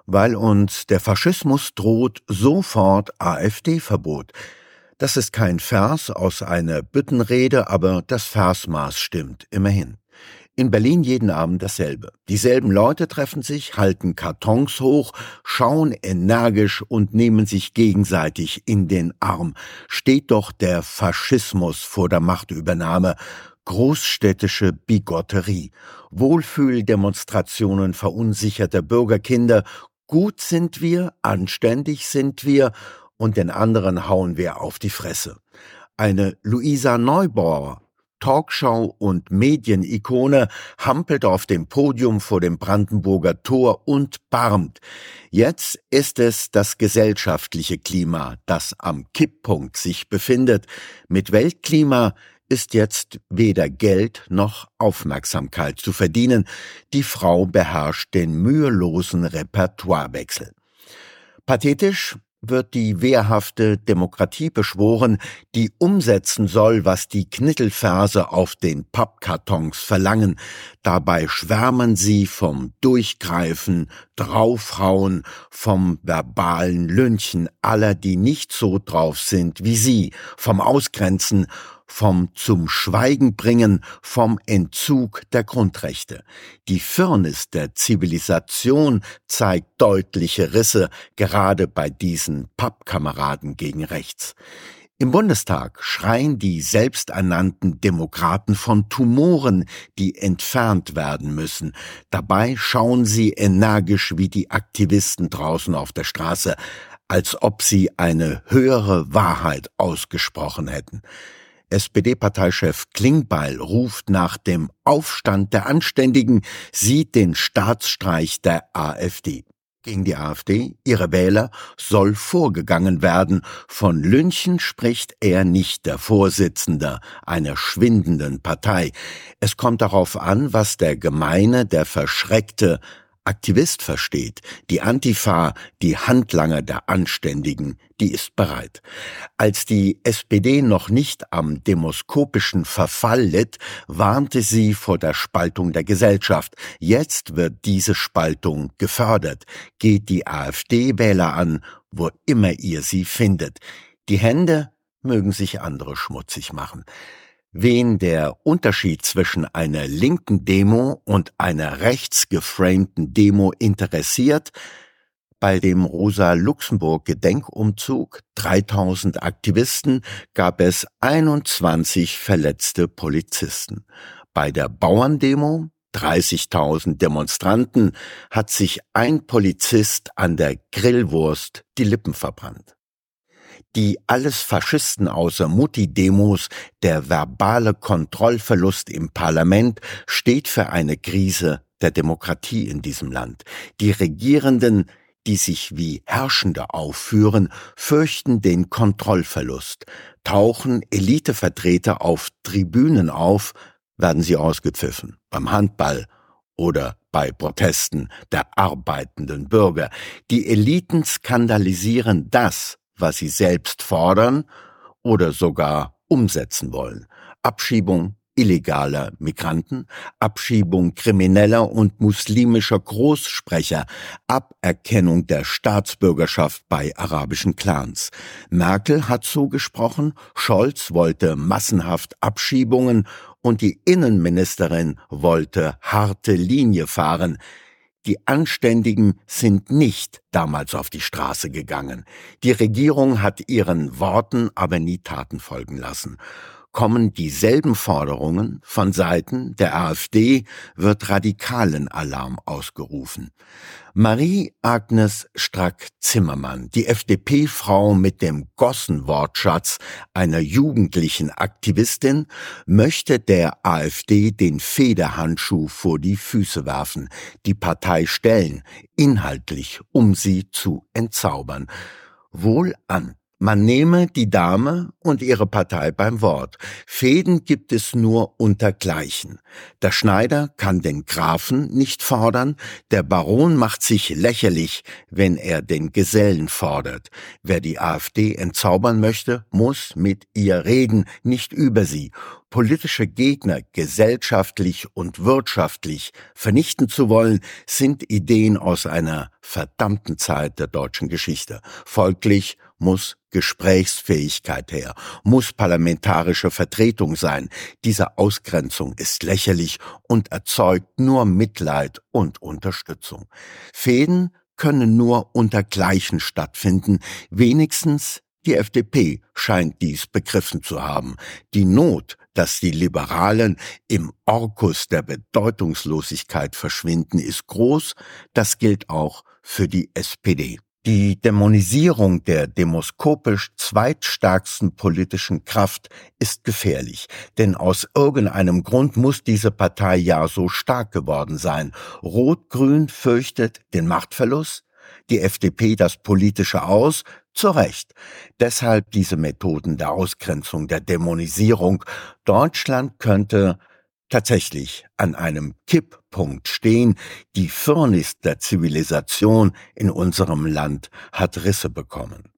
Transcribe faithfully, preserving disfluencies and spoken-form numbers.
Weil uns der Faschismus droht, sofort AfD-Verbot. Das ist kein Vers aus einer Büttenrede, aber das Versmaß stimmt, immerhin. In Berlin jeden Abend dasselbe. Dieselben Leute treffen sich, halten Kartons hoch, schauen energisch und nehmen sich gegenseitig in den Arm. Steht doch der Faschismus vor der Machtübernahme. Großstädtische Bigotterie. Wohlfühldemonstrationen verunsicherter Bürgerkinder. Gut sind wir, anständig sind wir und den anderen hauen wir auf die Fresse. Eine Luisa Neubauer, Talkshow- und Medienikone, hampelt auf dem Podium vor dem Brandenburger Tor und barmt. Jetzt ist es das gesellschaftliche Klima, das am Kipppunkt sich befindet. Mit Weltklima ist jetzt weder Geld noch Aufmerksamkeit zu verdienen. Die Frau beherrscht den mühelosen Repertoirewechsel. Pathetisch wird die wehrhafte Demokratie beschworen, die umsetzen soll, was die Knittelverse auf den Pappkartons verlangen. Dabei schwärmen sie vom Durchgreifen, Draufhauen, vom verbalen Lynchen aller, die nicht so drauf sind wie sie, vom Ausgrenzen, vom zum Schweigen bringen, vom Entzug der Grundrechte. Die Firnis der Zivilisation zeigt deutliche Risse, gerade bei diesen Pappkameraden gegen rechts. Im Bundestag schreien die selbsternannten Demokraten von Tumoren, die entfernt werden müssen. Dabei schauen sie energisch wie die Aktivisten draußen auf der Straße, als ob sie eine höhere Wahrheit ausgesprochen hätten. S P D-Parteichef Klingbeil ruft nach dem Aufstand der Anständigen, sieht den Staatsstreich der AfD. Gegen die AfD, ihre Wähler, soll vorgegangen werden. Von Lynchen spricht er nicht, der Vorsitzende einer schwindenden Partei. Es kommt darauf an, was der gemeine, der verschreckte Aktivist versteht. Die Antifa, die Handlanger der Anständigen, die ist bereit. Als die S P D noch nicht am demoskopischen Verfall litt, warnte sie vor der Spaltung der Gesellschaft. Jetzt wird diese Spaltung gefördert. Geht die AfD-Wähler an, wo immer ihr sie findet. Die Hände mögen sich andere schmutzig machen. Wen der Unterschied zwischen einer linken Demo und einer rechts geframten Demo interessiert, bei dem Rosa-Luxemburg-Gedenkumzug, dreitausend Aktivisten, gab es einundzwanzig verletzte Polizisten. Bei der Bauerndemo, dreißigtausend Demonstranten, hat sich ein Polizist an der Grillwurst die Lippen verbrannt. Die alles Faschisten außer Mutti-Demos, der verbale Kontrollverlust im Parlament steht für eine Krise der Demokratie in diesem Land. Die Regierenden, die sich wie Herrschende aufführen, fürchten den Kontrollverlust. Tauchen Elitevertreter auf Tribünen auf, werden sie ausgepfiffen, beim Handball oder bei Protesten der arbeitenden Bürger. Die Eliten skandalisieren das, was sie selbst fordern oder sogar umsetzen wollen. Abschiebung illegaler Migranten, Abschiebung krimineller und muslimischer Großsprecher, Aberkennung der Staatsbürgerschaft bei arabischen Clans. Merkel hat so gesprochen, Scholz wollte massenhaft Abschiebungen und die Innenministerin wollte harte Linie fahren. Die Anständigen sind nicht damals auf die Straße gegangen. Die Regierung hat ihren Worten aber nie Taten folgen lassen. Kommen dieselben Forderungen von Seiten der AfD, wird radikalen Alarm ausgerufen. Marie-Agnes Strack-Zimmermann, die F D P-Frau mit dem Gossen-Wortschatz einer jugendlichen Aktivistin, möchte der AfD den Federhandschuh vor die Füße werfen, die Partei stellen, inhaltlich, um sie zu entzaubern. Wohl an. Man nehme die Dame und ihre Partei beim Wort. Fehden gibt es nur untergleichen. Der Schneider kann den Grafen nicht fordern, der Baron macht sich lächerlich, wenn er den Gesellen fordert. Wer die AfD entzaubern möchte, muss mit ihr reden, nicht über sie. Politische Gegner gesellschaftlich und wirtschaftlich vernichten zu wollen, sind Ideen aus einer verdammten Zeit der deutschen Geschichte. Folglich muss Gesprächsfähigkeit her, muss parlamentarische Vertretung sein. Diese Ausgrenzung ist lächerlich und erzeugt nur Mitleid und Unterstützung. Fehden können nur unter Gleichen stattfinden, wenigstens die F D P scheint dies begriffen zu haben. Die Not, dass die Liberalen im Orkus der Bedeutungslosigkeit verschwinden, ist groß. Das gilt auch für die S P D. Die Dämonisierung der demoskopisch zweitstärksten politischen Kraft ist gefährlich, denn aus irgendeinem Grund muss diese Partei ja so stark geworden sein. Rot-Grün fürchtet den Machtverlust, die F D P das politische Aus, zu Recht. Deshalb diese Methoden der Ausgrenzung, der Dämonisierung. Deutschland könnte tatsächlich an einem Kipppunkt stehen. Die Firnis der Zivilisation in unserem Land hat Risse bekommen.